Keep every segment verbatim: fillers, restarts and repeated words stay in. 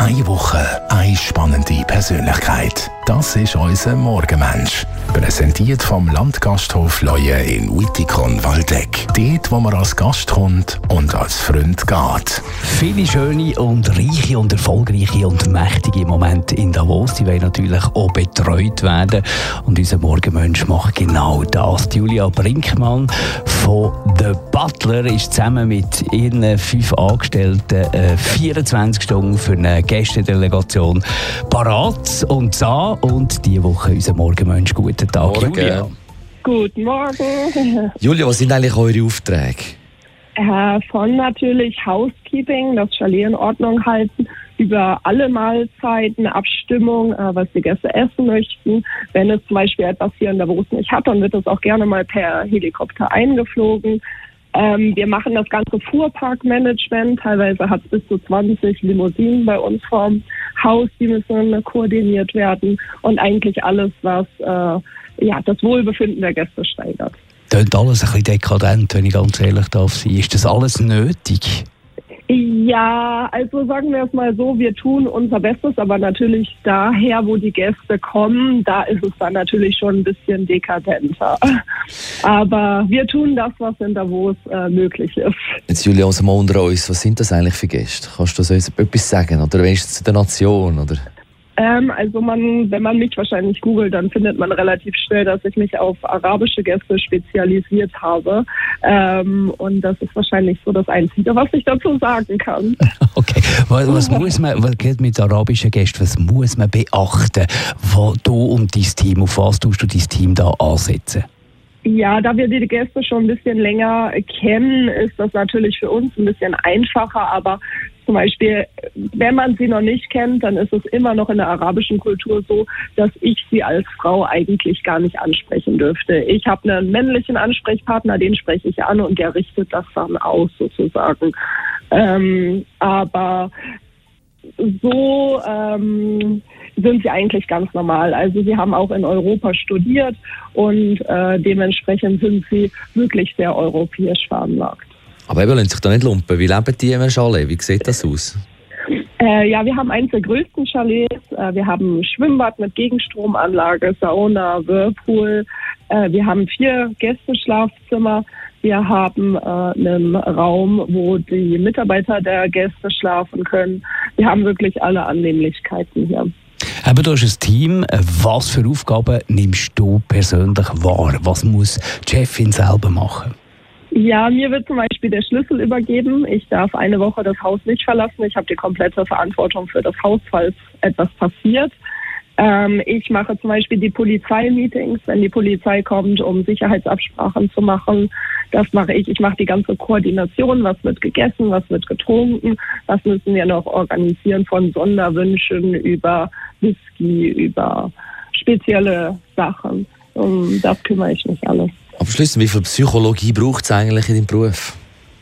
Eine Woche, eine spannende Persönlichkeit. Das ist unser Morgenmensch. Präsentiert vom Landgasthof Leue in Wittikon-Waldeck. Dort, wo man als Gast kommt und als Freund geht. Viele schöne und reiche und erfolgreiche und mächtige Momente in Davos, die wollen natürlich auch betreut werden. Und unser Morgenmensch macht genau das. Julia Brinkmann von The Butler ist zusammen mit ihren fünf Angestellten äh, vierundzwanzig Stunden für eine Gästedelegation parat und da. Und diese Woche unser Morgenmensch. Guten Tag, Morgen. Julia. Guten Morgen. Julia, was sind eigentlich eure Aufträge? Äh, von natürlich Housekeeping, das Chalet in Ordnung halten, über alle Mahlzeiten, Abstimmung, äh, was die Gäste essen möchten. Wenn es zum Beispiel etwas hier in Davos nicht hat, dann wird es auch gerne mal per Helikopter eingeflogen. Ähm, wir machen das ganze Fuhrparkmanagement. Teilweise hat es bis zu zwanzig Limousinen bei uns vorm Haus, die müssen koordiniert werden. Und eigentlich alles, was äh, ja, das Wohlbefinden der Gäste steigert. Tönt alles ein bisschen dekadent, wenn ich ganz ehrlich darf sein. Ist das alles nötig? Ja, also sagen wir es mal so, wir tun unser Bestes, aber natürlich daher, wo die Gäste kommen, da ist es dann natürlich schon ein bisschen dekadenter. Aber wir tun das, was in Davos äh, möglich ist. Jetzt, Julia, also mal unter uns, was sind das eigentlich für Gäste? Kannst du uns etwas sagen? Oder wenigstens zu der Nation? Oder? Ähm, also man, wenn man mich wahrscheinlich googelt, dann findet man relativ schnell, dass ich mich auf arabische Gäste spezialisiert habe. Ähm, und das ist wahrscheinlich so das Einzige, was ich dazu sagen kann. Okay, was, was muss man, was geht mit arabischen Gästen, was muss man beachten, wo du und dein Team, auf was tust du dein Team da ansetzen? Ja, da wir die Gäste schon ein bisschen länger kennen, ist das natürlich für uns ein bisschen einfacher, aber zum Beispiel, wenn man sie noch nicht kennt, dann ist es immer noch in der arabischen Kultur so, dass ich sie als Frau eigentlich gar nicht ansprechen dürfte. Ich habe einen männlichen Ansprechpartner, den spreche ich an und der richtet das dann aus sozusagen. Ähm, aber so ähm, sind sie eigentlich ganz normal. Also sie haben auch in Europa studiert und äh, dementsprechend sind sie wirklich sehr europäisch veranlagt. Aber eben, lassen sich da nicht lumpen. Wie leben die im Chalet? Wie sieht das aus? Äh, ja, wir haben eines der größten Chalets. Äh, wir haben ein Schwimmbad mit Gegenstromanlage, Sauna, Whirlpool. Äh, wir haben vier Gästeschlafzimmer. Wir haben äh, einen Raum, wo die Mitarbeiter der Gäste schlafen können. Wir haben wirklich alle Annehmlichkeiten hier. Eben, du hast ein Team. Was für Aufgaben nimmst du persönlich wahr? Was muss die Chefin selber machen? Ja, mir wird zum Beispiel der Schlüssel übergeben. Ich darf eine Woche das Haus nicht verlassen. Ich habe die komplette Verantwortung für das Haus, falls etwas passiert. Ähm, ich mache zum Beispiel die Polizeimeetings, wenn die Polizei kommt, um Sicherheitsabsprachen zu machen. Das mache ich. Ich mache die ganze Koordination. Was wird gegessen, was wird getrunken, was müssen wir noch organisieren von Sonderwünschen über Whisky, über spezielle Sachen. Um das kümmere ich mich alles. Abschließend, wie viel Psychologie braucht es eigentlich in deinem Beruf?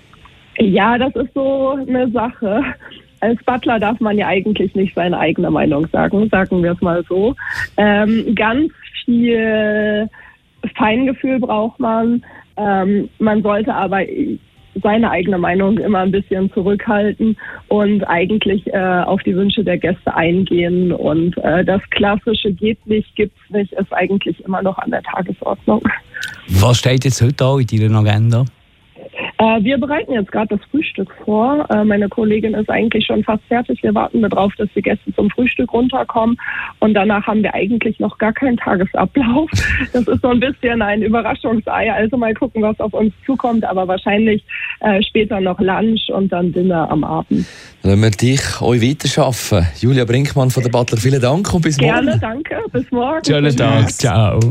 Ja, das ist so eine Sache. Als Butler darf man ja eigentlich nicht seine eigene Meinung sagen, sagen wir es mal so. Ähm, ganz viel Feingefühl braucht man. Ähm, man sollte aber seine eigene Meinung immer ein bisschen zurückhalten und eigentlich äh, auf die Wünsche der Gäste eingehen. Und äh, das Klassische geht nicht, gibt's nicht, ist eigentlich immer noch an der Tagesordnung. Was steht jetzt heute an in deiner Agenda? Äh, wir bereiten jetzt gerade das Frühstück vor. Äh, meine Kollegin ist eigentlich schon fast fertig. Wir warten darauf, dass die Gäste zum Frühstück runterkommen. Und danach haben wir eigentlich noch gar keinen Tagesablauf. Das ist so ein bisschen ein Überraschungsei. Also mal gucken, was auf uns zukommt. Aber wahrscheinlich äh, später noch Lunch und dann Dinner am Abend. Lassen wir dich euch weiterarbeiten. Julia Brinkmann von der Butler, vielen Dank und bis morgen. Gerne, danke. Bis morgen. Schönen Tag. Ciao.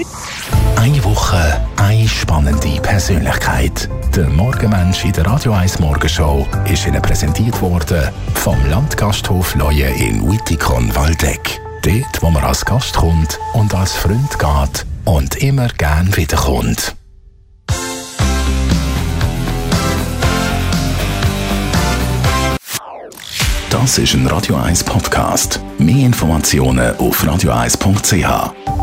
Eine Woche, eine spannende Persönlichkeit. Der Morgenmensch in der Radio eins Morgenshow ist Ihnen präsentiert worden vom Landgasthof Leue in Wittikon-Waldeck. Dort, wo man als Gast kommt und als Freund geht und immer gern wiederkommt. Das ist ein Radio eins Podcast. Mehr Informationen auf radio eins punkt c h.